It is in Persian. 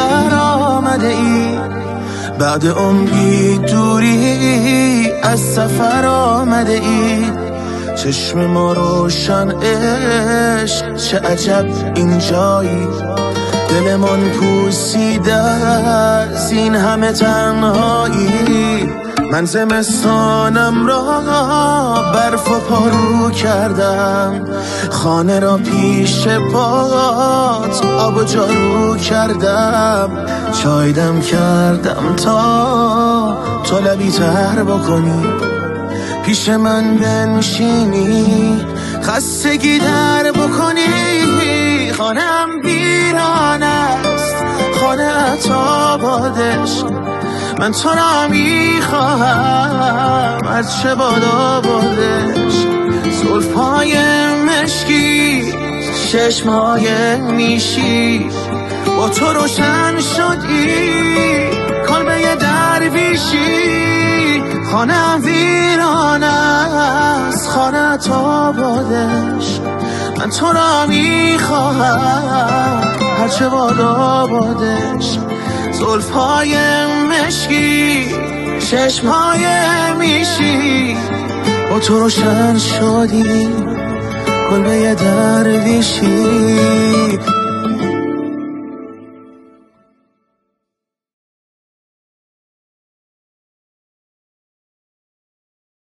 در آمده ای، بعد عمری دوری از سفر آمده ای. چشم ما روشن عشق، چه عجب اینجایی، دلمان پوسیده از این همه تنهایی. من زمستانم را برف و پارو کردم، خانه را پیش پات آب و جارو کردم. چای دم کردم تا تو لبی تر بکنی، پیش من بنشینی خستگی در بکنی. خانم ویران است، خانه تا بادش، من تو را میخواهم هرچه بادا بادش. زلفهای مشکی، چشمهای میشی، با تو روشن شدی کلبه درویشی. خانه ویران است، خانه تا بادش، من تو را میخواهم هرچه بادا بادش. زلفهای مشکی، چشمهای میشی، با تو روشن شدی کلبه درویشی.